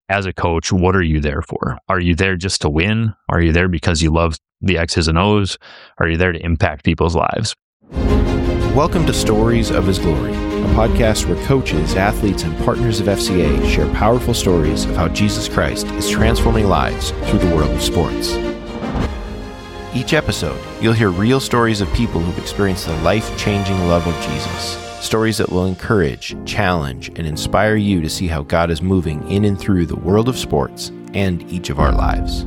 as a coach, what are you there for? Are you there just to win? Are you there because you love the X's and O's? Are you there to impact people's lives? Welcome to Stories of His Glory, a podcast where coaches, athletes, and partners of FCA share powerful stories of how Jesus Christ is transforming lives through the world of sports. Each episode, you'll hear real stories of people who've experienced the life-changing love of Jesus. Stories that will encourage, challenge, and inspire you to see how God is moving in and through the world of sports and each of our lives.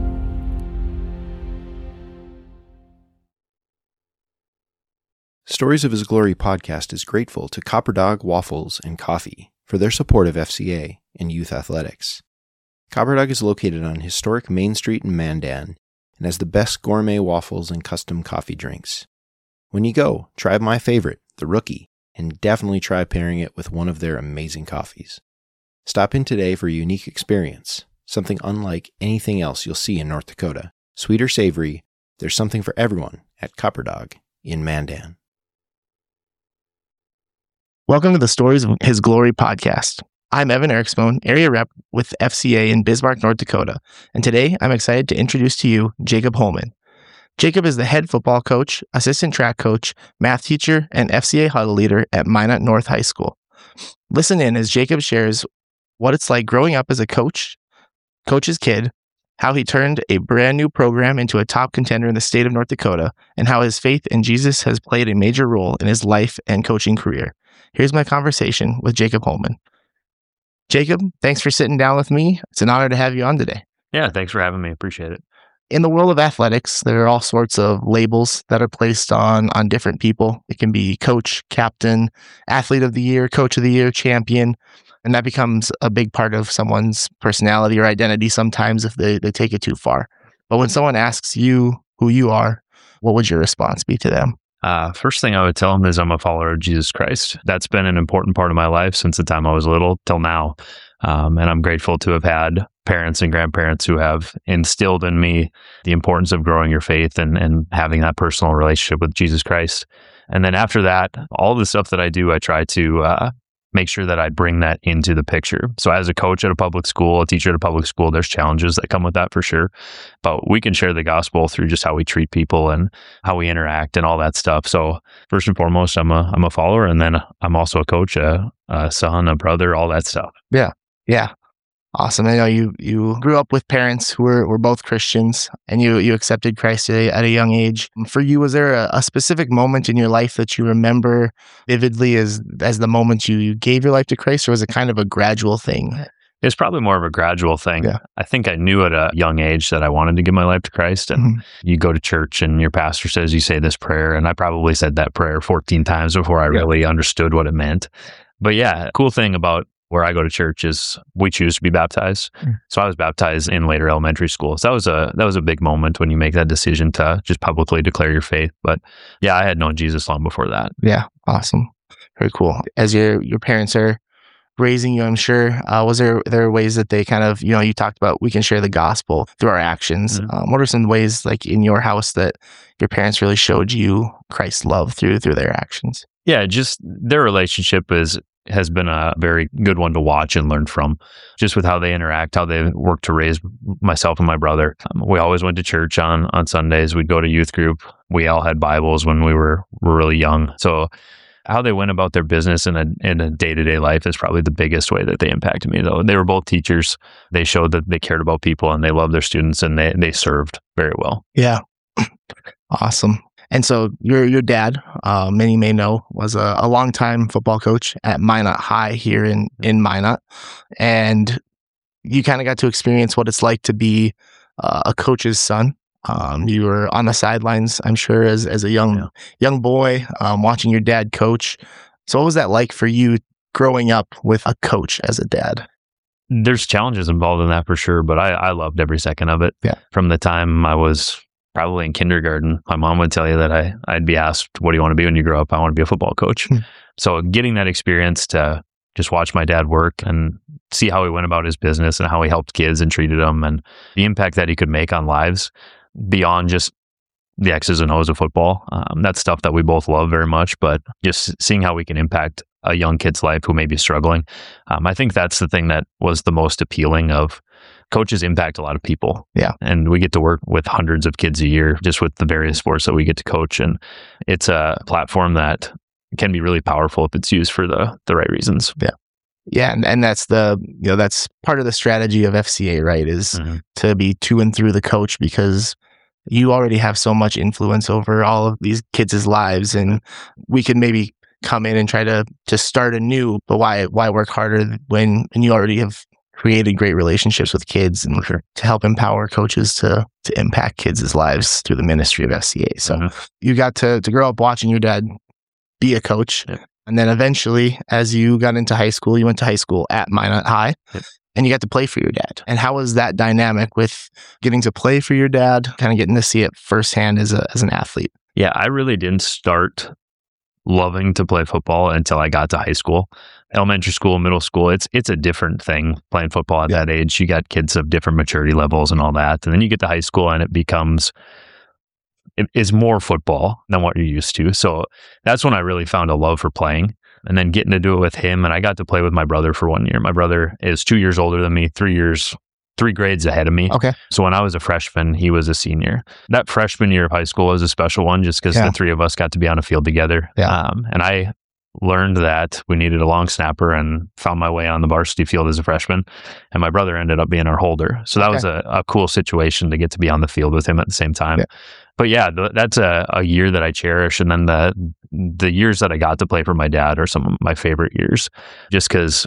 Stories of His Glory podcast is grateful to Copper Dog Waffles and Coffee for their support of FCA and youth athletics. Copper Dog is located on historic Main Street in Mandan and has the best gourmet waffles and custom coffee drinks. When you go, try my favorite, the Rookie, and definitely try pairing it with one of their amazing coffees. Stop in today for a unique experience, something unlike anything else you'll see in North Dakota. Sweet or savory, there's something for everyone at Copper Dog in Mandan. Welcome to the Stories of His Glory podcast. I'm Evan Eriksmoen, area rep with FCA in Bismarck, North Dakota, and today I'm excited to introduce to you Jacob Holman. Jacob is the head football coach, assistant track coach, math teacher, and FCA huddle leader at Minot North High School. Listen in as Jacob shares what it's like growing up as a coach's kid, how he turned a brand new program into a top contender in the state of North Dakota, and how his faith in Jesus has played a major role in his life and coaching career. Here's my conversation with Jacob Holman. Jacob, thanks for sitting down with me. It's an honor to have you on today. Yeah, thanks for having me. Appreciate it. In the world of athletics, there are all sorts of labels that are placed on different people. It can be coach, captain, athlete of the year, coach of the year, champion, and that becomes a big part of someone's personality or identity sometimes if they take it too far. But when someone asks you who you are, what would your response be to them? First thing I would tell them is I'm a follower of Jesus Christ. That's been an important part of my life since the time I was little till now. And I'm grateful to have had parents and grandparents who have instilled in me the importance of growing your faith and having that personal relationship with Jesus Christ. And then after that, all the stuff that I do, I try to make sure that I bring that into the picture. So as a coach at a public school, a teacher at a public school, there's challenges that come with that for sure. But we can share the gospel through just how we treat people and how we interact and all that stuff. So first and foremost, I'm a follower, and then I'm also a coach, a son, a brother, all that stuff. Yeah. Awesome. I know you grew up with parents who were both Christians, and you accepted Christ at a young age. For you, was there a specific moment in your life that you remember vividly as the moment you gave your life to Christ, or was it kind of a gradual thing? It's probably more of a gradual thing. Yeah. I think I knew at a young age that I wanted to give my life to Christ. And you go to church and your pastor says you say this prayer. And I probably said that prayer 14 times before I really understood what it meant. But yeah, cool thing about where I go to church is we choose to be baptized. So I was baptized in later elementary school. So that was a big moment when you make that decision to just publicly declare your faith. But yeah, I had known Jesus long before that. Yeah, awesome. Very cool. As your parents are raising you, I'm sure, was there ways that they kind of, you talked about we can share the gospel through our actions. What are some ways like in your house that your parents really showed you Christ's love through their actions? Yeah, just their relationship has been a very good one to watch and learn from, just with how they interact, how they work to raise myself and my brother. We always went to church on Sundays. We'd go to youth group. We all had Bibles when we were really young. So how they went about their business in a day-to-day life is probably the biggest way that they impacted me, though. They were both teachers. They showed that they cared about people and they loved their students, and they served very well. Yeah. Awesome. And so your dad, many may know, was a longtime football coach at Minot High here in Minot. And you kind of got to experience what it's like to be a coach's son. You were on the sidelines, I'm sure, as a young boy, watching your dad coach. So what was that like for you growing up with a coach as a dad? There's challenges involved in that for sure, but I loved every second of it. Yeah. From the time I was probably in kindergarten, my mom would tell you that I'd be asked, what do you want to be when you grow up? I want to be a football coach. So getting that experience to just watch my dad work and see how he went about his business and how he helped kids and treated them and the impact that he could make on lives beyond just the X's and O's of football. That's stuff that we both love very much, but just seeing how we can impact a young kid's life who may be struggling. I think that's the thing that was the most appealing of coaches impact a lot of people. Yeah. And we get to work with hundreds of kids a year just with the various sports that we get to coach. And it's a platform that can be really powerful if it's used for the right reasons. Yeah. Yeah. And that's that's part of the strategy of FCA, right? Is to be to and through the coach, because you already have so much influence over all of these kids' lives, and we could maybe come in and try to start anew, but why work harder when you already have created great relationships with kids, and to help empower coaches to impact kids' lives through the ministry of FCA. So you got to grow up watching your dad be a coach. Yeah. And then eventually, as you got into high school, you went to high school at Minot High. Yep. And you got to play for your dad. And how was that dynamic with getting to play for your dad, kind of getting to see it firsthand as an athlete? Yeah, I really didn't start loving to play football until I got to high school. Elementary school, middle school, it's a different thing playing football at that age. You got kids of different maturity levels and all that. And then you get to high school and it is more football than what you're used to. So that's when I really found a love for playing. And then getting to do it with him. And I got to play with my brother for 1 year. My brother is 2 years older than me, 3 grades ahead of me. Okay. So when I was a freshman, he was a senior. That freshman year of high school was a special one just because the three of us got to be on a field together. Yeah. And I learned that we needed a long snapper and found my way on the varsity field as a freshman. And my brother ended up being our holder. So that was a cool situation to get to be on the field with him at the same time. Yeah. But yeah, that's a year that I cherish. And then the years that I got to play for my dad are some of my favorite years, just because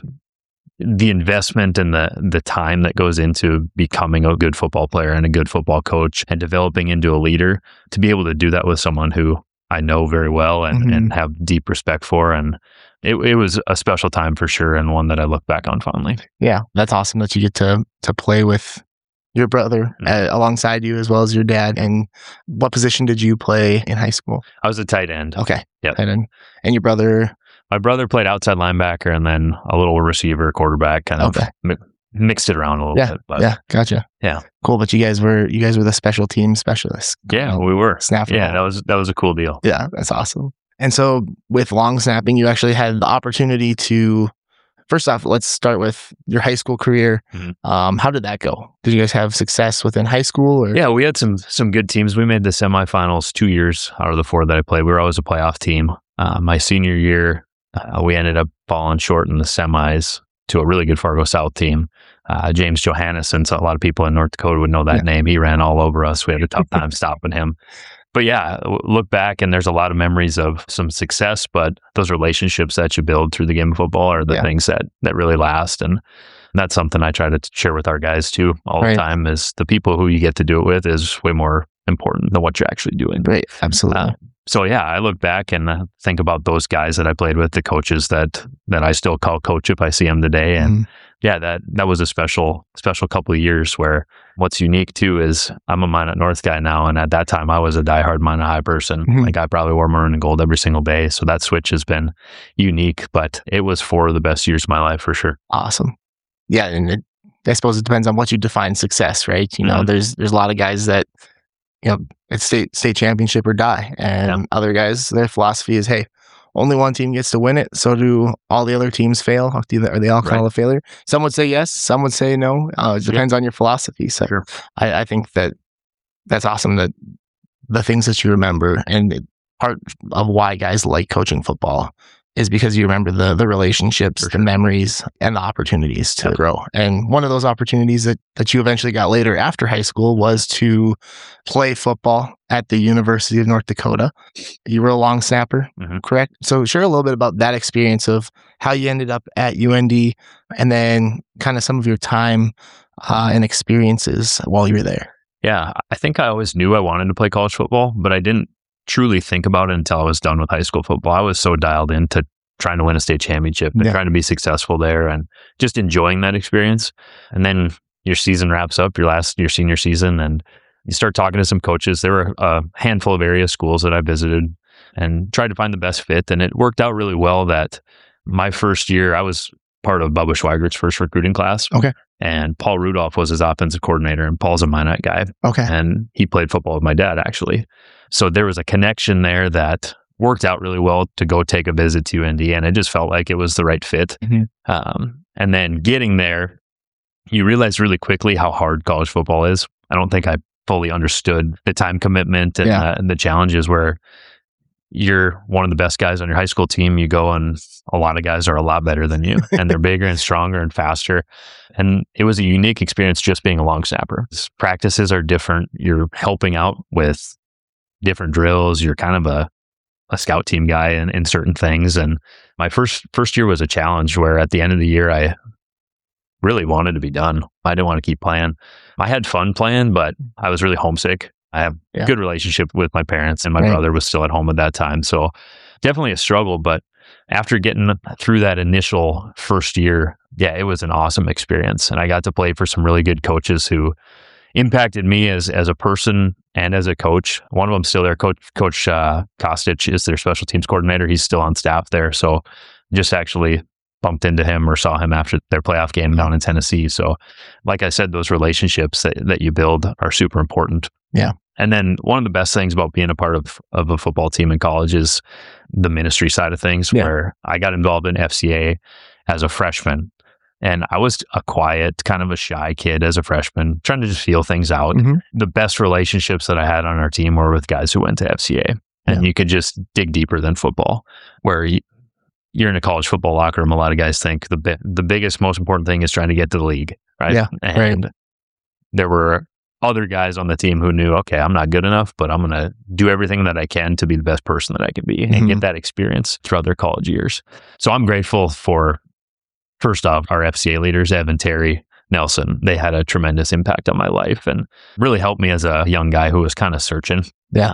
the investment and the time that goes into becoming a good football player and a good football coach and developing into a leader, to be able to do that with someone who I know very well and have deep respect for. And it was a special time for sure, and one that I look back on fondly. Yeah, that's awesome that you get to play with your brother alongside you as well as your dad. And what position did you play in high school? I was a tight end. Okay. Yep. Tight end. And your brother? My brother played outside linebacker and then a little receiver, quarterback, kind of mixed it around a little bit. But yeah, gotcha. Yeah. Cool. But you guys were the special team specialists. Yeah, we were. Snapping. Yeah, that was a cool deal. Yeah, that's awesome. And so with long snapping, you actually had the opportunity to, first off, let's start with your high school career. How did that go? Did you guys have success within high school? Or? Yeah, we had some good teams. We made the semifinals 2 years out of the 4 that I played. We were always a playoff team. My senior year, we ended up falling short in the semis to a really good Fargo South team. James Johannesson, so a lot of people in North Dakota would know that name. He ran all over us. We had a tough time stopping him. But yeah, look back and there's a lot of memories of some success, but those relationships that you build through the game of football are the things that really last. And that's something I try to share with our guys too all the time, is the people who you get to do it with is way more important than what you're actually doing. Right. Absolutely. So yeah, I look back and think about those guys that I played with, the coaches that I still call coach if I see them today. And yeah, that was a special couple of years, where what's unique too is I'm a Minot North guy now. And at that time I was a diehard Minot High person. Like I probably wore maroon and gold every single day. So that switch has been unique, but it was 4 of the best years of my life for sure. Awesome. Yeah. And I suppose it depends on what you define success, right? You know, there's a lot of guys that, it's state championship or die. And other guys, their philosophy is, hey, only one team gets to win it. So do all the other teams fail? Are they all call a failure? Some would say yes. Some would say no. It depends on your philosophy. So I think that's awesome, that the things that you remember, and part of why guys like coaching football is because you remember the relationships, the memories, and the opportunities to grow. And one of those opportunities that you eventually got later after high school was to play football at the University of North Dakota. You were a long snapper, correct? So share a little bit about that experience of how you ended up at UND, and then kind of some of your time and experiences while you were there. Yeah, I think I always knew I wanted to play college football, but I didn't truly think about it until I was done with high school football. I was so dialed into trying to win a state championship and trying to be successful there and just enjoying that experience. And then your season wraps up, your senior season, and you start talking to some coaches. There were a handful of area schools that I visited and tried to find the best fit. And it worked out really well that my first year, I was part of Bubba Schweigert's first recruiting class. Okay. And Paul Rudolph was his offensive coordinator, and Paul's a Minot guy. Okay. And he played football with my dad, actually. So there was a connection there that worked out really well to go take a visit to UND, and it just felt like it was the right fit. And then getting there, you realize really quickly how hard college football is. I don't think I fully understood the time commitment and the challenges where you're one of the best guys on your high school team. You go and a lot of guys are a lot better than you and they're bigger and stronger and faster. And it was a unique experience just being a long snapper. Practices are different. You're helping out with different drills. You're kind of a scout team guy in certain things. And my first year was a challenge where at the end of the year, I really wanted to be done. I didn't want to keep playing. I had fun playing, but I was really homesick. I have a good relationship with my parents, and my brother was still at home at that time. So definitely a struggle. But after getting through that initial first year, it was an awesome experience. And I got to play for some really good coaches who impacted me as a person and as a coach. One of them still there, Coach Kostic is their special teams coordinator. He's still on staff there. So just actually bumped into him or saw him after their playoff game down in Tennessee. So like I said, those relationships that you build are super important. Yeah. And then one of the best things about being a part of a football team in college is the ministry side of things, where I got involved in FCA as a freshman. And I was a quiet, kind of a shy kid as a freshman, trying to just feel things out. The best relationships that I had on our team were with guys who went to FCA. And you could just dig deeper than football, where you're in a college football locker room. A lot of guys think the biggest, most important thing is trying to get to the league, right? Yeah, and there were other guys on the team who knew, okay, I'm not good enough, but I'm going to do everything that I can to be the best person that I can be and get that experience throughout their college years. So I'm grateful for, first off, our FCA leaders, Evan, Terry, Nelson. They had a tremendous impact on my life and really helped me as a young guy who was kind of searching,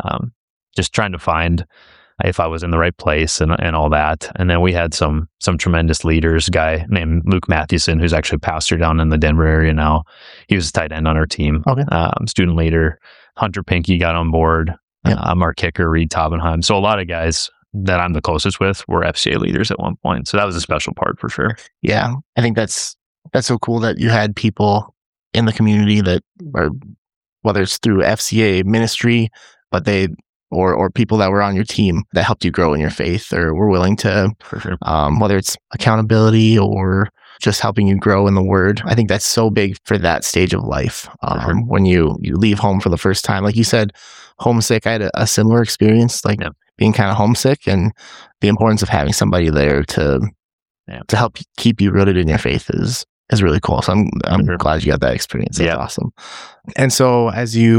just trying to find if I was in the right place and all that. And then we had some tremendous leaders, a guy named Luke Mathewson, who's actually a pastor down in the Denver area now. He was a tight end on our team. Student leader. Hunter Pinky got on board. Our kicker, Reed Taubenheim. So a lot of guys that I'm the closest with were FCA leaders at one point. So that was a special part for sure. Yeah. I think that's so cool that you had people in the community that are, whether it's through FCA ministry, but they or people that were on your team that helped you grow in your faith or were willing to, whether it's accountability or just helping you grow in the word. I think that's so big for that stage of life. When you leave home for the first time, like you said, homesick. I had a similar experience, being kind of homesick, and the importance of having somebody there to help keep you rooted in your faith is really cool. So I'm glad you got that experience. That's awesome. And so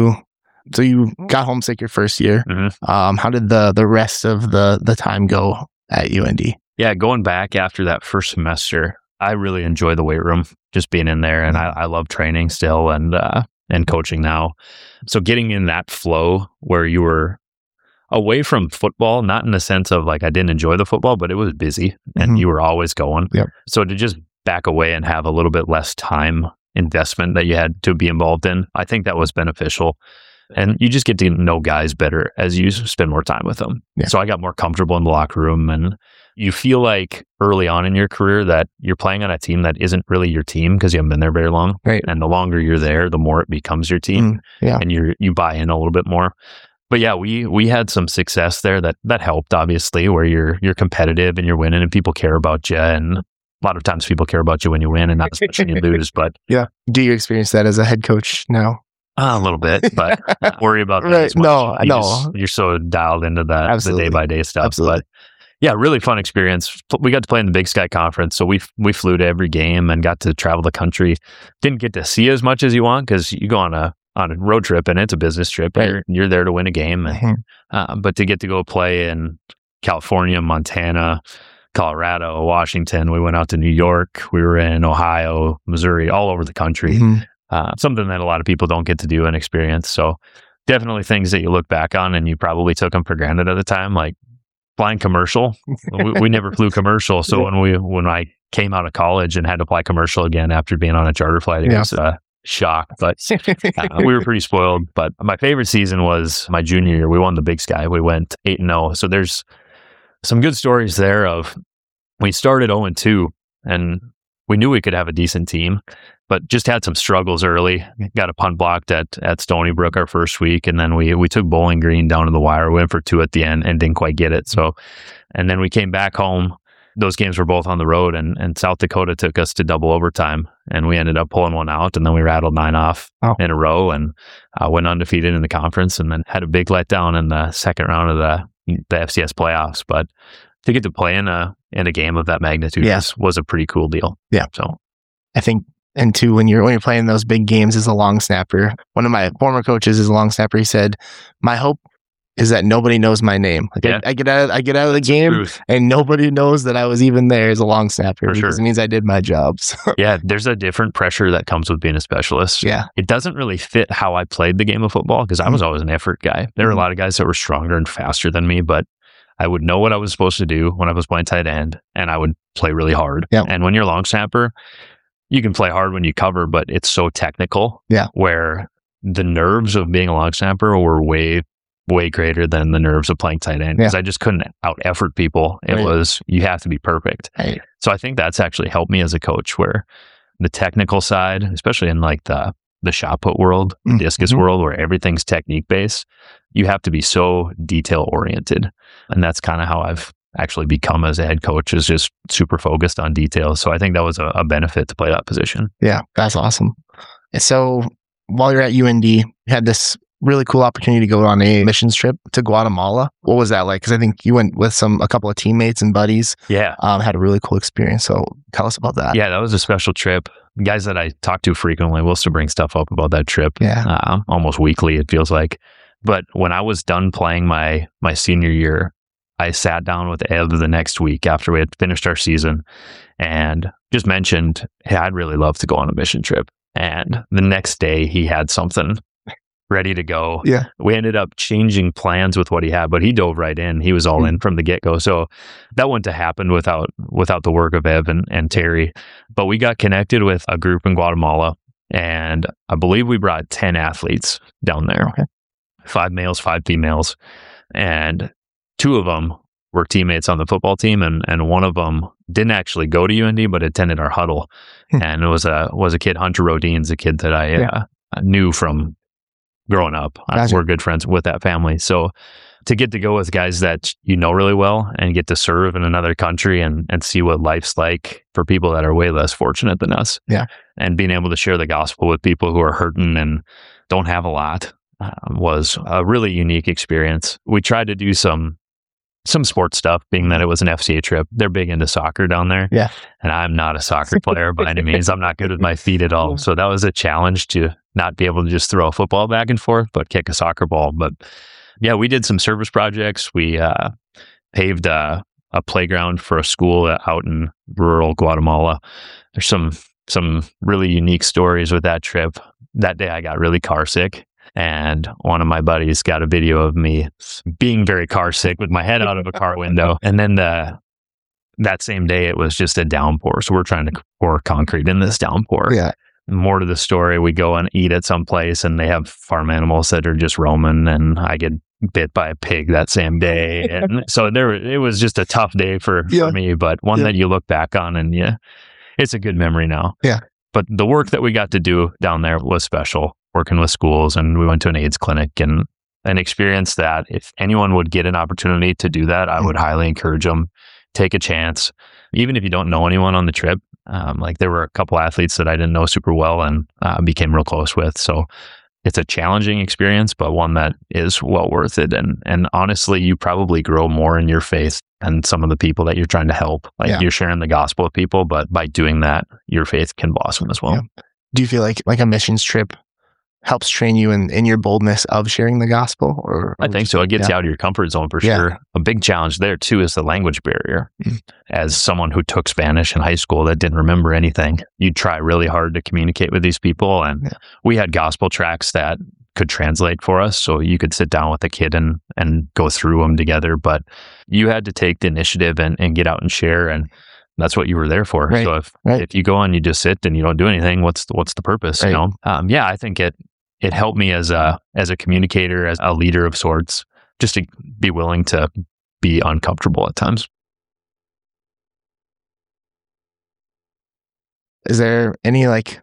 So you got homesick your first year. How did the rest of the time go at UND? Yeah, going back after that first semester, I really enjoy the weight room, just being in there, and I love training still and coaching now. So getting in that flow where you were away from football, not in the sense of like I didn't enjoy the football, but it was busy and you were always going. So to just back away and have a little bit less time investment that you had to be involved in, I think that was beneficial. And you just get to know guys better as you spend more time with them. So I got more comfortable in the locker room, and you feel like early on in your career that you're playing on a team that isn't really your team because you haven't been there very long. And the longer you're there, the more it becomes your team. And you buy in a little bit more. But yeah, we had some success there that helped, obviously, where you're competitive and you're winning and people care about you. And a lot of times people care about you when you win and not as much when you lose. But do you experience that as a head coach now? A little bit, but not worry about that as much. No. You're so dialed into that, the day-by-day stuff. But yeah, really fun experience. We got to play in the Big Sky Conference, so we flew to every game and got to travel the country. Didn't get to see as much as you want because you go on a road trip and it's a business trip. You're there to win a game, but to get to go play in California, Montana, Colorado, Washington. We went out to New York. We were in Ohio, Missouri, all over the country. Something that a lot of people don't get to do and experience. So definitely things that you look back on and you probably took them for granted at the time, like flying commercial. we never flew commercial. So when I came out of college and had to fly commercial again after being on a charter flight, it was a shock. But we were pretty spoiled. But my favorite season was my junior year. We won the Big Sky. We went 8-0. So there's some good stories there of we started 0-2 and we knew we could have a decent team. but just had some struggles early. Got a punt blocked at Stony Brook our first week, and then we took Bowling Green down to the wire. We went for 2 at the end and didn't quite get it. So, and then we came back home. Those games were both on the road, and South Dakota took us to double overtime, and we ended up pulling one out, and then we rattled 9 off in a row and went undefeated in the conference, and then had a big letdown in the second round of the FCS playoffs. But to get to play in a game of that magnitude was a pretty cool deal. Yeah. So I think, and too, when you're playing those big games as a long snapper, one of my former coaches is a long snapper. He said, "My hope is that nobody knows my name. Like I get out of the game and nobody knows that I was even there as a long snapper because it means I did my job." So. Yeah, there's a different pressure that comes with being a specialist. Yeah. It doesn't really fit how I played the game of football because I was always an effort guy. There were a lot of guys that were stronger and faster than me, but I would know what I was supposed to do when I was playing tight end, and I would play really hard. Yep. And when you're a long snapper, you can play hard when you cover, but it's so technical. Yeah. Where the nerves of being a long snapper were way greater than the nerves of playing tight end because I just couldn't out effort people. It was, you have to be perfect. Right. So I think that's actually helped me as a coach, where the technical side, especially in like the shot put world, discus world, where everything's technique based, you have to be so detail oriented. And that's kind of how I've actually become as a head coach, is just super focused on details. So I think that was a benefit to play that position. Yeah, that's awesome. So while you're at UND, you had this really cool opportunity to go on a missions trip to Guatemala. What was that like? Because I think you went with a couple of teammates and buddies. Yeah. Had a really cool experience. So tell us about that. Yeah, that was a special trip. Guys that I talk to frequently will still bring stuff up about that trip. Yeah. Almost weekly, it feels like. But when I was done playing my senior year, I sat down with Ev the next week after we had finished our season and just mentioned, hey, I'd really love to go on a mission trip. And the next day he had something ready to go. Yeah. We ended up changing plans with what he had, but he dove right in. He was all in from the get-go. So that wouldn't have happened without the work of Ev and Terry. But we got connected with a group in Guatemala, and I believe we brought 10 athletes down there. Okay. 5 males, 5 females. And 2 of them were teammates on the football team, and one of them didn't actually go to UND, but attended our huddle. And it was a kid, Hunter Rodin's a kid that I knew from growing up. Gotcha. We're good friends with that family. So to get to go with guys that you know really well and get to serve in another country and see what life's like for people that are way less fortunate than us. Yeah. And being able to share the gospel with people who are hurting and don't have a lot was a really unique experience. We tried to do some sports stuff, being that it was an FCA trip. They're big into soccer down there. Yeah. And I'm not a soccer player by any means. I'm not good with my feet at all. So that was a challenge to not be able to just throw a football back and forth, but kick a soccer ball. But yeah, we did some service projects. We paved a playground for a school out in rural Guatemala. There's some really unique stories with that trip. That day I got really car sick. And one of my buddies got a video of me being very car sick with my head out of a car window. And then that same day, it was just a downpour. So we're trying to pour concrete in this downpour. Yeah. More to the story, we go and eat at some place and they have farm animals that are just roaming, and I get bit by a pig that same day. And so it was just a tough day for me, but one that you look back on and it's a good memory now. Yeah. But the work that we got to do down there was special, working with schools, and we went to an AIDS clinic and an experience that if anyone would get an opportunity to do that, I would highly encourage them. Take a chance. Even if you don't know anyone on the trip, like there were a couple athletes that I didn't know super well and became real close with. So it's a challenging experience, but one that is well worth it. And honestly, you probably grow more in your faith than some of the people that you're trying to help. Like you're sharing the gospel with people, but by doing that, your faith can blossom as well. Yeah. Do you feel like a missions trip helps train you in your boldness of sharing the gospel? Or I think so. It gets you out of your comfort zone for sure. A big challenge there too is the language barrier. As someone who took Spanish in high school that didn't remember anything, you try really hard to communicate with these people. And we had gospel tracks that could translate for us. So you could sit down with a kid and go through them together. But you had to take the initiative and get out and share. And that's what you were there for. Right. So if you go and you just sit and you don't do anything, what's the purpose? Right. You know? I think it helped me as a communicator, as a leader of sorts, just to be willing to be uncomfortable at times. Is there any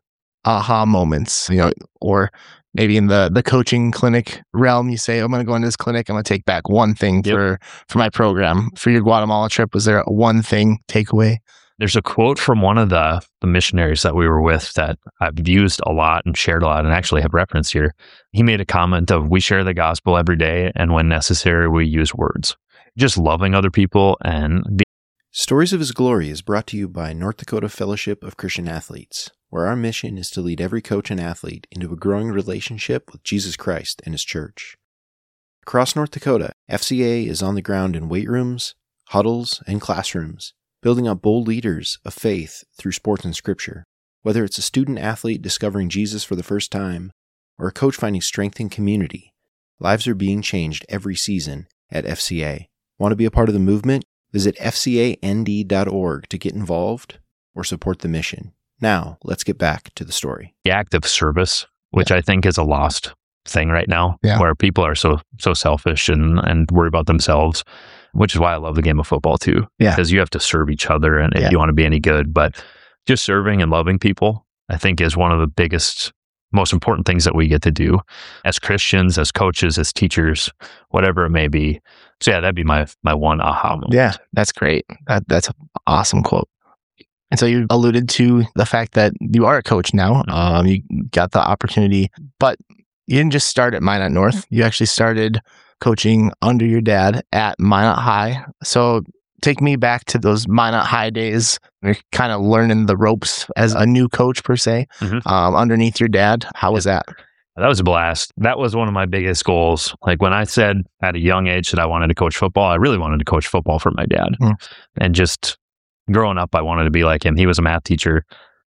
aha moments, or maybe in the coaching clinic realm, you say, I'm going to go into this clinic, I'm going to take back one thing for my program. For your Guatemala trip, was there a one thing takeaway? There's a quote from one of the missionaries that we were with that I've used a lot and shared a lot and actually have referenced here. He made a comment of, we share the gospel every day, and when necessary, we use words. Just loving other people and Stories of His Glory is brought to you by North Dakota Fellowship of Christian Athletes, where our mission is to lead every coach and athlete into a growing relationship with Jesus Christ and His church. Across North Dakota, FCA is on the ground in weight rooms, huddles, and classrooms, building up bold leaders of faith through sports and scripture. Whether it's a student athlete discovering Jesus for the first time, or a coach finding strength in community, lives are being changed every season at FCA. Want to be a part of the movement? Visit fcand.org to get involved or support the mission. Now, let's get back to the story. the act of service, which I think is a lost thing right now, where people are so selfish and worry about themselves, which is why I love the game of football too. Because you have to serve each other and if you want to be any good. But just serving and loving people, I think, is one of the biggest, most important things that we get to do as Christians, as coaches, as teachers, whatever it may be. So that'd be my one aha moment. Yeah, that's great. That's an awesome quote. And so you alluded to the fact that you are a coach now. You got the opportunity, but you didn't just start at Minot North. You actually started coaching under your dad at Minot High. So take me back to those Minot High days. You're kind of learning the ropes as a new coach per se, underneath your dad. How was that? That was a blast. That was one of my biggest goals. Like when I said at a young age that I wanted to coach football, I really wanted to coach football for my dad. And just growing up, I wanted to be like him. He was a math teacher.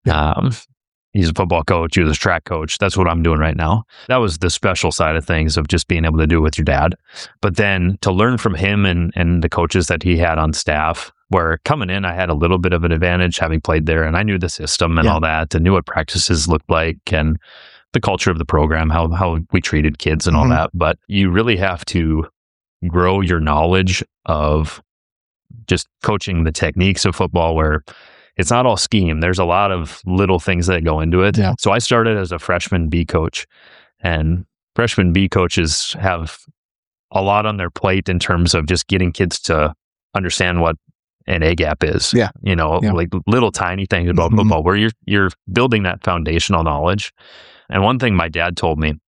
He's a football coach. He was a track coach. That's what I'm doing right now. That was the special side of things, of just being able to do it with your dad. But then to learn from him and the coaches that he had on staff, where coming in, I had a little bit of an advantage having played there, and I knew the system and all that, and knew what practices looked like and the culture of the program, how we treated kids and all that. But you really have to grow your knowledge of just coaching the techniques of football, where it's not all scheme. There's a lot of little things that go into it. So I started as a freshman B coach, and freshman B coaches have a lot on their plate in terms of just getting kids to understand what an A gap is. Like little tiny things about football, where you're building that foundational knowledge. And one thing my dad told me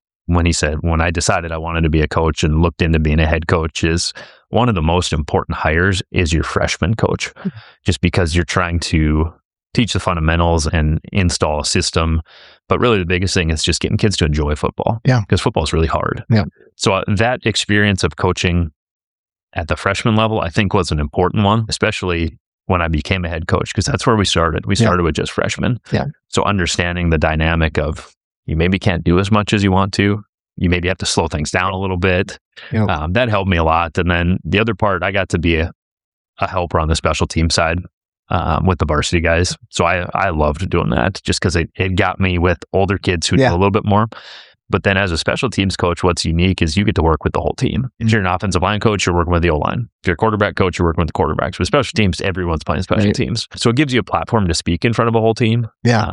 when I decided I wanted to be a coach and looked into being a head coach, is one of the most important hires is your freshman coach, just because you're trying to teach the fundamentals and install a system. But really the biggest thing is just getting kids to enjoy football. Because football is really hard. So that experience of coaching at the freshman level, I think, was an important one, especially when I became a head coach, because that's where we started. We started with just freshmen. So understanding the dynamic of, you maybe can't do as much as you want to. You maybe have to slow things down a little bit. That helped me a lot. And then the other part, I got to be a helper on the special team side with the varsity guys. So I loved doing that, just because it got me with older kids who know a little bit more. But then as a special teams coach, what's unique is you get to work with the whole team. If you're an offensive line coach, you're working with the O-line. If you're a quarterback coach, you're working with the quarterbacks. With special teams, everyone's playing special teams. So it gives you a platform to speak in front of a whole team,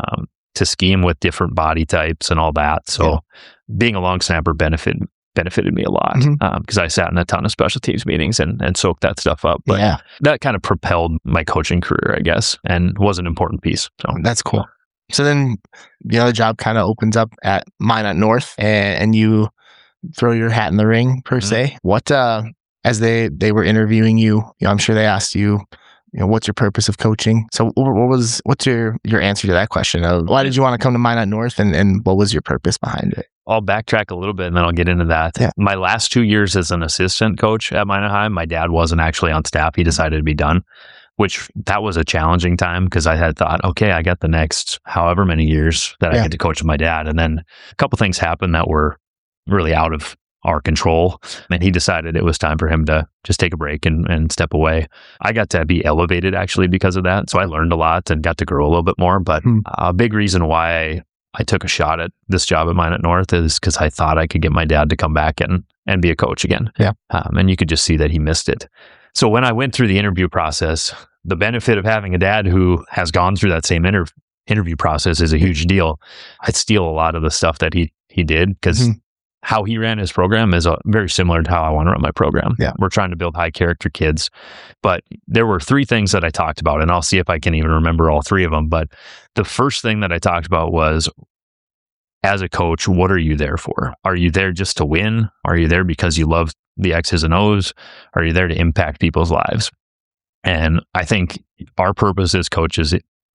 to scheme with different body types and all that. So being a long snapper benefited me a lot, because I sat in a ton of special teams meetings and soaked that stuff up. But that kind of propelled my coaching career, I guess, and was an important piece. So that's cool. So then the other job kind of opens up at Minot North, and you throw your hat in the ring per se. What, as they were interviewing you, I'm sure they asked you, what's your purpose of coaching? So what's your answer to that question of why did you want to come to Minot North, and what was your purpose behind it? I'll backtrack a little bit and then I'll get into that. My last 2 years as an assistant coach at Minot High, my dad wasn't actually on staff. He decided to be done, which that was a challenging time, because I had thought, okay, I got the next however many years that I get to coach with my dad. And then a couple things happened that were really out of our control. And he decided it was time for him to just take a break and step away. I got to be elevated actually because of that. So I learned a lot and got to grow a little bit more. But a big reason why I took a shot at this job at Minot North is because I thought I could get my dad to come back and be a coach again. And you could just see that he missed it. So when I went through the interview process, the benefit of having a dad who has gone through that same interview process is a huge deal. I steal a lot of the stuff that he did because how he ran his program is very similar to how I want to run my program. Yeah. We're trying to build high character kids. But there were 3 things that I talked about, and I'll see if I can even remember all 3 of them. But the first thing that I talked about was, as a coach, what are you there for? Are you there just to win? Are you there because you love the X's and O's? Are you there to impact people's lives? And I think our purpose as coaches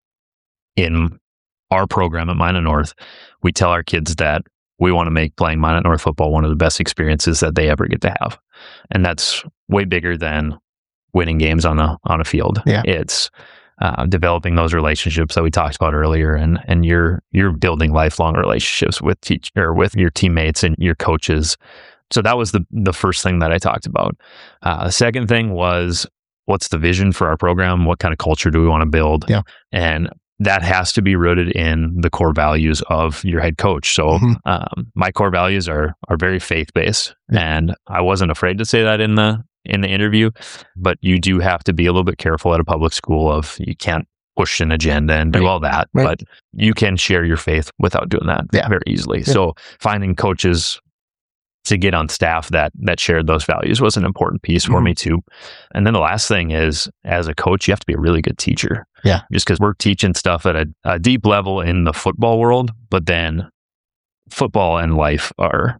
in our program at Minot North, we tell our kids that we want to make playing Minot North football one of the best experiences that they ever get to have. And that's way bigger than winning games on a field. Yeah. It's developing those relationships that we talked about earlier, and you're building lifelong relationships with with your teammates and your coaches. So that was the first thing that I talked about. The second thing was, what's the vision for our program? What kind of culture do we want to build? Yeah. And that has to be rooted in the core values of your head coach. So my core values are very faith-based, and I wasn't afraid to say that in the interview, but you do have to be a little bit careful at a public school of, you can't push an agenda and do all that, but you can share your faith without doing that very easily. Yeah. So finding coaches to get on staff that shared those values was an important piece for me too. And then the last thing is, as a coach, you have to be a really good teacher. Yeah. Just because we're teaching stuff at a deep level in the football world, but then football and life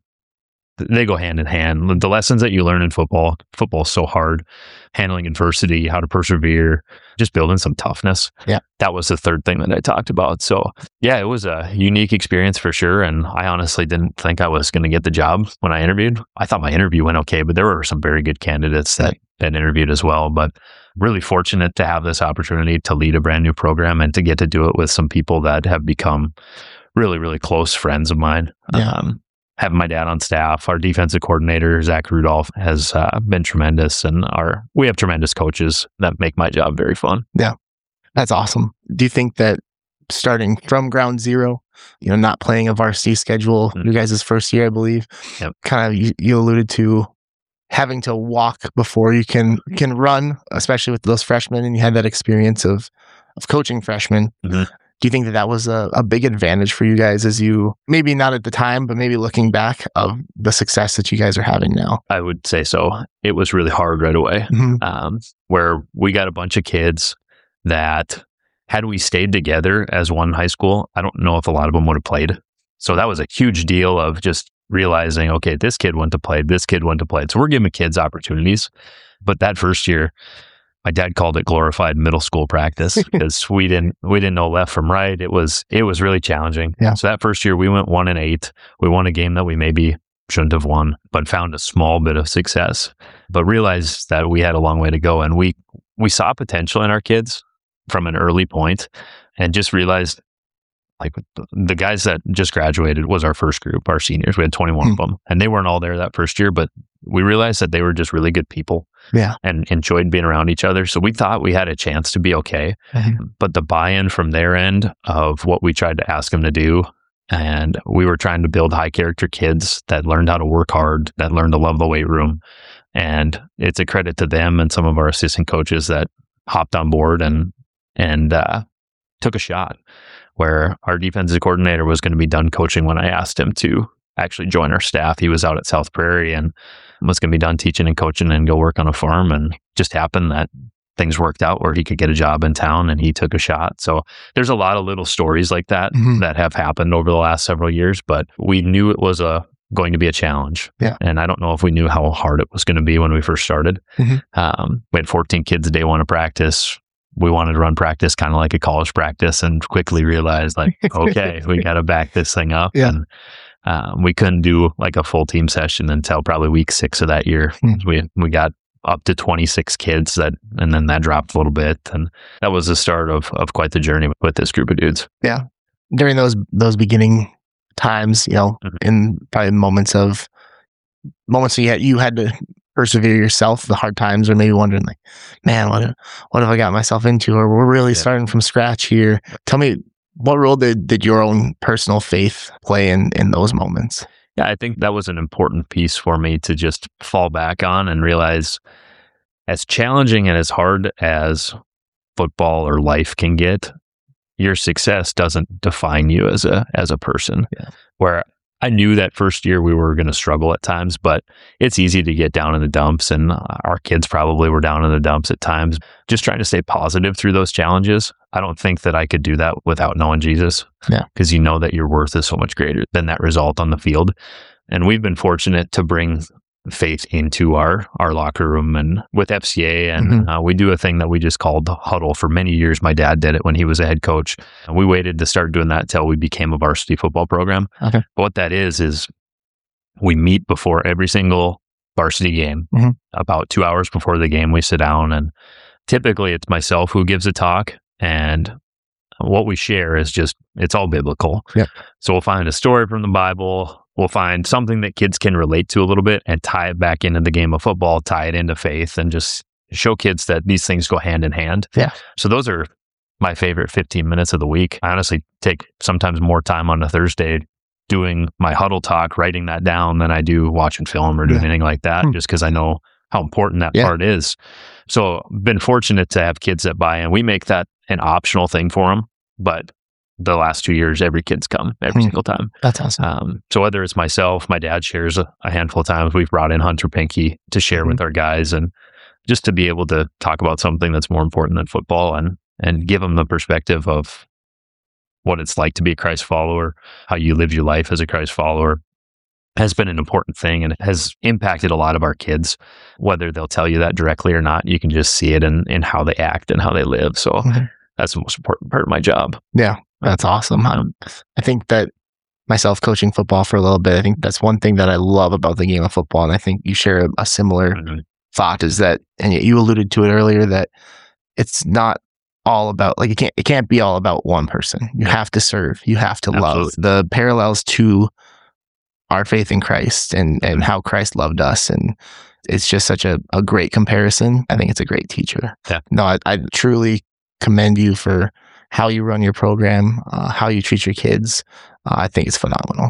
they go hand in hand. The lessons that you learn in football is so hard. Handling adversity, how to persevere, just building some toughness. Yeah. That was the third thing that I talked about. So yeah, it was a unique experience for sure. And I honestly didn't think I was going to get the job when I interviewed. I thought my interview went okay, but there were some very good candidates that interviewed as well. But really fortunate to have this opportunity to lead a brand new program and to get to do it with some people that have become really, really close friends of mine. Yeah. Having my dad on staff, our defensive coordinator, Zach Rudolph, has been tremendous. And we have tremendous coaches that make my job very fun. Yeah, that's awesome. Do you think that starting from ground zero, not playing a varsity schedule, you guys' first year, I believe, kind of you alluded to having to walk before you can run, especially with those freshmen, and you had that experience of coaching freshmen. Do you think that was a big advantage for you guys, as you, maybe not at the time, but maybe looking back, of the success that you guys are having now? I would say so. It was really hard right away, where we got a bunch of kids that, had we stayed together as one high school, I don't know if a lot of them would have played. So that was a huge deal of just realizing, okay, this kid went to play, this kid went to play. So we're giving kids opportunities. But that first year, my dad called it glorified middle school practice because we didn't know left from right. It was really challenging. Yeah. So that first year we went 1-8. We won a game that we maybe shouldn't have won, but found a small bit of success. But realized that we had a long way to go, and we saw potential in our kids from an early point, and just realized, like, the guys that just graduated was our first group, our seniors. We had 21 of them, and they weren't all there that first year, but we realized that they were just really good people. Yeah. And enjoyed being around each other. So we thought we had a chance to be okay. But the buy-in from their end of what we tried to ask them to do, and we were trying to build high character kids that learned how to work hard, that learned to love the weight room. And it's a credit to them and some of our assistant coaches that hopped on board and took a shot, where our defensive coordinator was going to be done coaching when I asked him to actually join our staff. He was out at South Prairie and was going to be done teaching and coaching and go work on a farm, and just happened that things worked out where he could get a job in town, and he took a shot. So there's a lot of little stories like that that have happened over the last several years, but we knew it was going to be a challenge. Yeah. And I don't know if we knew how hard it was going to be when we first started. We had 14 kids day one of practice. We wanted to run practice kind of like a college practice, and quickly realized, like, okay, we got to back this thing up. Yeah. And we couldn't do like a full team session until probably week 6 of that year. We got up to 26 kids, and then that dropped a little bit, and that was the start of quite the journey with this group of dudes. Yeah. During those beginning times, in probably moments you had to persevere yourself, the hard times, or maybe wondering, like, man, what have I got myself into? Or we're really starting from scratch here. Tell me, what role did your own personal faith play in those moments? Yeah, I think that was an important piece for me to just fall back on and realize, as challenging and as hard as football or life can get, your success doesn't define you as a person. Yeah. Where I knew that first year we were going to struggle at times, but it's easy to get down in the dumps, and our kids probably were down in the dumps at times. Just trying to stay positive through those challenges. I don't think that I could do that without knowing Jesus. Yeah. Because you know that your worth is so much greater than that result on the field. And we've been fortunate to bring faith into our locker room and with FCA. And we do a thing that we just called the huddle. For many years, my dad did it when he was a head coach. And we waited to start doing that till we became a varsity football program. Okay. But what that is we meet before every single varsity game. About 2 hours before the game, we sit down, and typically it's myself who gives a talk. And what we share is just, it's all biblical. Yep. So we'll find a story from the Bible. We'll find something that kids can relate to a little bit and tie it back into the game of football, tie it into faith, and just show kids that these things go hand in hand. Yeah. So those are my favorite 15 minutes of the week. I honestly take sometimes more time on a Thursday doing my huddle talk, writing that down, than I do watching film or doing anything like that, just because I know how important that part is. So been fortunate to have kids that buy in. We make that an optional thing for them, but the last 2 years, every kid's come every single time. That's awesome. So whether it's myself, my dad shares a handful of times. We've brought in Hunter Pinky to share with our guys, and just to be able to talk about something that's more important than football, and give them the perspective of what it's like to be a Christ follower, how you live your life as a Christ follower, has been an important thing, and it has impacted a lot of our kids. Whether they'll tell you that directly or not, you can just see it in how they act and how they live. So that's the most important part of my job. Yeah. That's awesome. I think that myself coaching football for a little bit, I think that's one thing that I love about the game of football. And I think you share a similar thought, is that, and you alluded to it earlier, that it's not all about, like, it can't be all about one person. You have to serve. You have to love. The parallels to our faith in Christ and how Christ loved us. And it's just such a great comparison. I think it's a great teacher. Yeah. No, I truly commend you for how you run your program, how you treat your kids. I think it's phenomenal.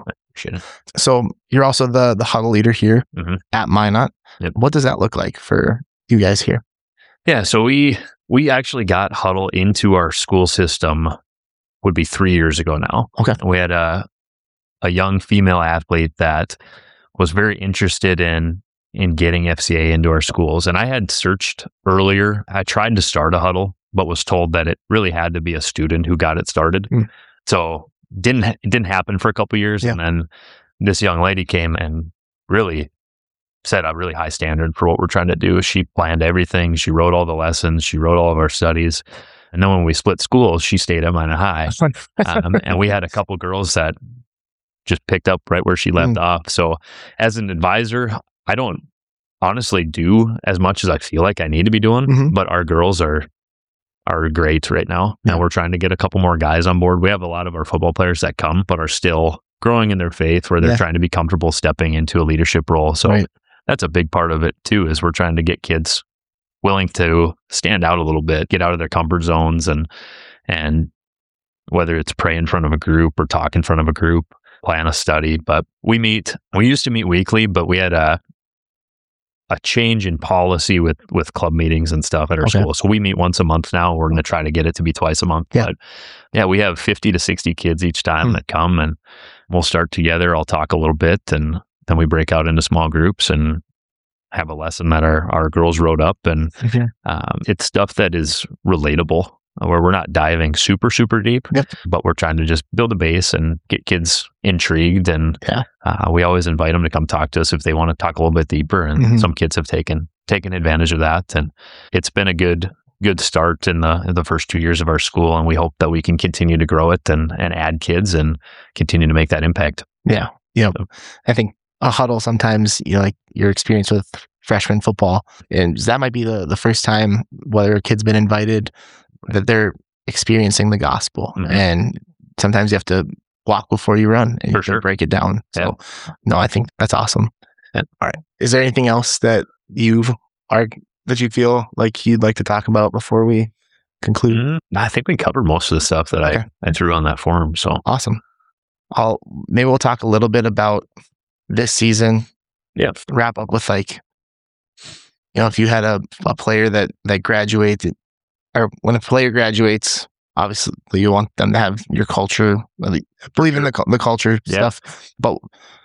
So you're also the huddle leader here at Minot. Yep. What does that look like for you guys here? Yeah, so we actually got huddle into our school system, would be 3 years ago now. Okay. We had a young female athlete that was very interested in getting FCA into our schools. And I had searched earlier. I tried to start a huddle, but was told that it really had to be a student who got it started. So it didn't happen for a couple of years. And then this young lady came and really set a really high standard for what we're trying to do. She planned everything. She wrote all the lessons. She wrote all of our studies. And then when we split schools, she stayed at Minot High. And we had a couple girls that just picked up right where she left off. So as an advisor, I don't honestly do as much as I feel like I need to be doing, but our girls are great right now. And we're trying to get a couple more guys on board. We have a lot of our football players that come, but are still growing in their faith, where they're trying to be comfortable stepping into a leadership role. So that's a big part of it too, is we're trying to get kids willing to stand out a little bit, get out of their comfort zones, and whether it's pray in front of a group or talk in front of a group, plan a study. But we used to meet weekly, but we had a change in policy with club meetings and stuff at our school. So we meet once a month now. We're going to try to get it to be twice a month. But we have 50 to 60 kids each time that come, and we'll start together. I'll talk a little bit, and then we break out into small groups and have a lesson that our girls wrote up. And it's stuff that is relatable, where we're not diving super, super deep, but we're trying to just build a base and get kids intrigued. And we always invite them to come talk to us if they want to talk a little bit deeper. And some kids have taken advantage of that. And it's been a good start in the first 2 years of our school. And we hope that we can continue to grow it and add kids and continue to make that impact. Yeah. I think a huddle sometimes, like your experience with freshman football, and that might be the first time, whether a kid's been invited, that they're experiencing the gospel. And sometimes you have to walk before you run, and you have to break it down. So no, I think that's awesome. All right. Is there anything else that you feel like you'd like to talk about before we conclude? I think we covered most of the stuff that I threw on that forum. So awesome. Maybe we'll talk a little bit about this season. Wrap up with, like, if you had a player that graduated, or when a player graduates, obviously you want them to have your culture, believe in the culture stuff. But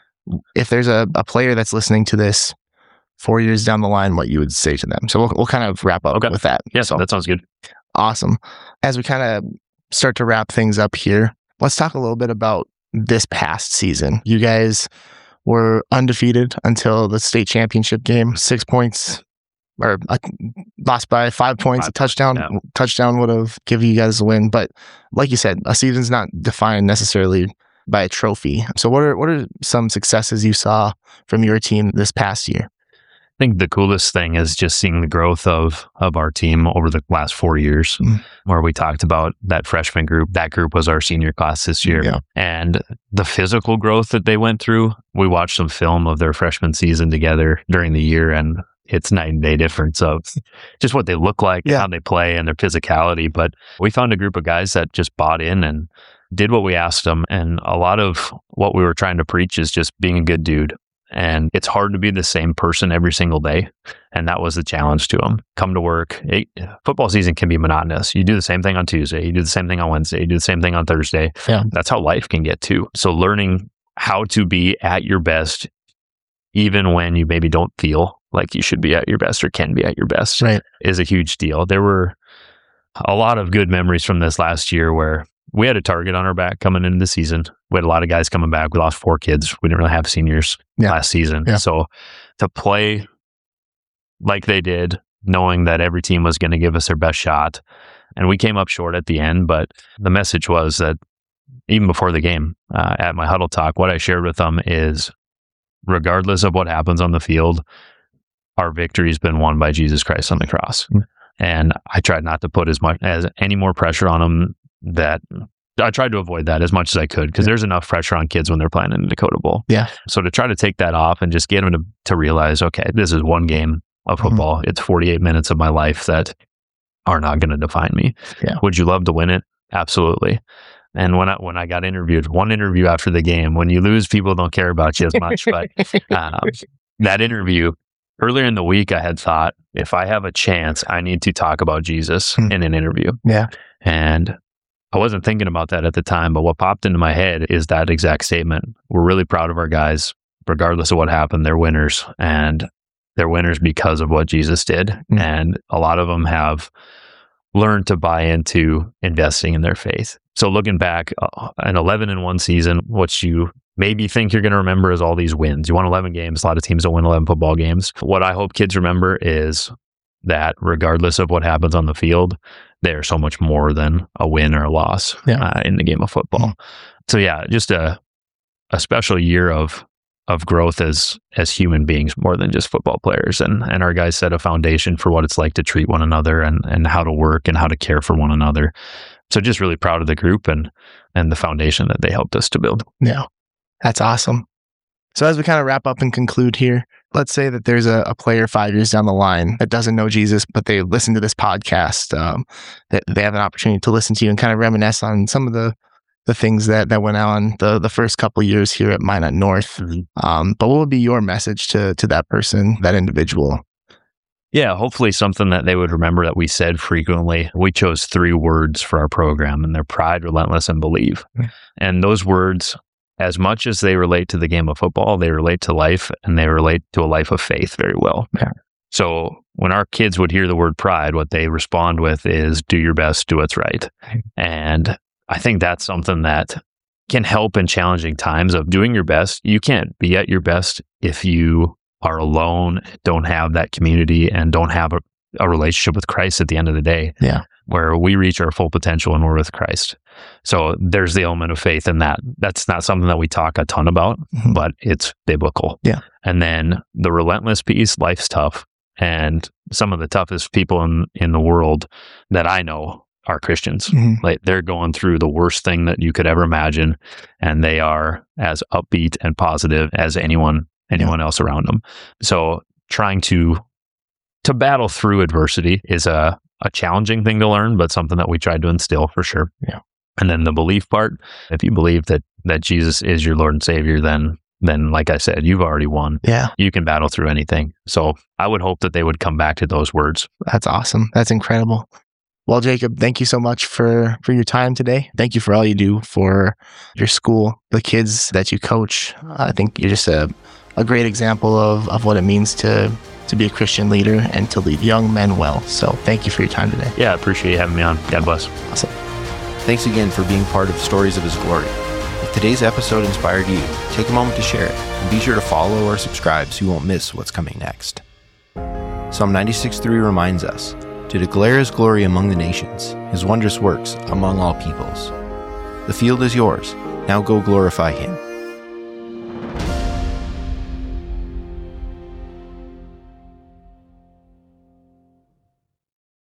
if there's a player that's listening to this 4 years down the line, what you would say to them. So we'll kind of wrap up with that. Yeah, so that sounds good. Awesome. As we kind of start to wrap things up here, let's talk a little bit about this past season. You guys were undefeated until the state championship game. 6 points, or lost by 5 points. A touchdown would have given you guys the win. But like you said, a season's not defined necessarily by a trophy. So what are some successes you saw from your team this past year? I think the coolest thing is just seeing the growth of our team over the last 4 years, where we talked about that freshman group. That group was our senior class this year. Yeah. And the physical growth that they went through, we watched some film of their freshman season together during the year, and it's night and day difference of just what they look like, and how they play, and their physicality. But we found a group of guys that just bought in and did what we asked them. And a lot of what we were trying to preach is just being a good dude. And it's hard to be the same person every single day. And that was the challenge to them. Come to work. Football season can be monotonous. You do the same thing on Tuesday. You do the same thing on Wednesday. You do the same thing on Thursday. Yeah. That's how life can get too. So learning how to be at your best, even when you maybe don't feel like you should be at your best or can be at your best, is a huge deal. There were a lot of good memories from this last year where we had a target on our back coming into the season. We had a lot of guys coming back. We lost 4 kids. We didn't really have seniors last season. Yeah. So to play like they did, knowing that every team was going to give us their best shot, and we came up short at the end, but the message was that even before the game, at my huddle talk, what I shared with them is, regardless of what happens on the field, our victory has been won by Jesus Christ on the cross. And I tried not to put any more pressure on them. That I tried to avoid that as much as I could, because there's enough pressure on kids when they're playing in the Dakota Bowl. Yeah. So to try to take that off and just get them to realize, okay, this is one game of football. It's 48 minutes of my life that are not going to define me. Yeah. Would you love to win it? Absolutely. And when I got interviewed, one interview after the game, when you lose, people don't care about you as much. But that interview, earlier in the week, I had thought, if I have a chance, I need to talk about Jesus in an interview. Yeah. And I wasn't thinking about that at the time, but what popped into my head is that exact statement. We're really proud of our guys, regardless of what happened. They're winners, and they're winners because of what Jesus did. And a lot of them have learned to buy into investing in their faith. So looking back, an 11-1 season, what you maybe think you're going to remember is all these wins. You won 11 games. A lot of teams don't win 11 football games. What I hope kids remember is that regardless of what happens on the field, they are so much more than a win or a loss in the game of football. So just a special year of growth as human beings, more than just football players. And our guys set a foundation for what it's like to treat one another and how to work and how to care for one another. So just really proud of the group and the foundation that they helped us to build. Yeah, that's awesome. So as we kind of wrap up and conclude here, let's say that there's a player 5 years down the line that doesn't know Jesus, but they listen to this podcast, that they have an opportunity to listen to you and kind of reminisce on some of the things that went on the first couple of years here at Minot North. But what would be your message to that person, that individual? Yeah, hopefully something that they would remember that we said frequently. We chose 3 words for our program, and they're pride, relentless, and believe. And those words, as much as they relate to the game of football, they relate to life, and they relate to a life of faith very well. Yeah. So when our kids would hear the word pride, what they respond with is, do your best, do what's right. And I think that's something that can help in challenging times of doing your best. You can't be at your best if you are alone, don't have that community, and don't have a relationship with Christ at the end of the day. Yeah. Where we reach our full potential when we're with Christ. So there's the element of faith in that. That's not something that we talk a ton about, but it's biblical. Yeah. And then the relentless piece, life's tough. And some of the toughest people in the world that I know are Christians. Like, they're going through the worst thing that you could ever imagine, and they are as upbeat and positive as anyone else around them. So trying to battle through adversity is a challenging thing to learn, but something that we tried to instill for sure. Yeah. And then the belief part, if you believe that Jesus is your Lord and Savior, then like I said, you've already won. Yeah. You can battle through anything. So I would hope that they would come back to those words. That's awesome. That's incredible. Well, Jacob, thank you so much for your time today. Thank you for all you do for your school, the kids that you coach. I think you're just a great example of what it means to be a Christian leader and to lead young men well. So thank you for your time today. Yeah, I appreciate you having me on. God bless. Awesome. Thanks again for being part of Stories of His Glory. If today's episode inspired you, take a moment to share it, and be sure to follow or subscribe so you won't miss what's coming next. Psalm 96:3 reminds us, to declare His glory among the nations, His wondrous works among all peoples. The field is yours. Now go glorify Him.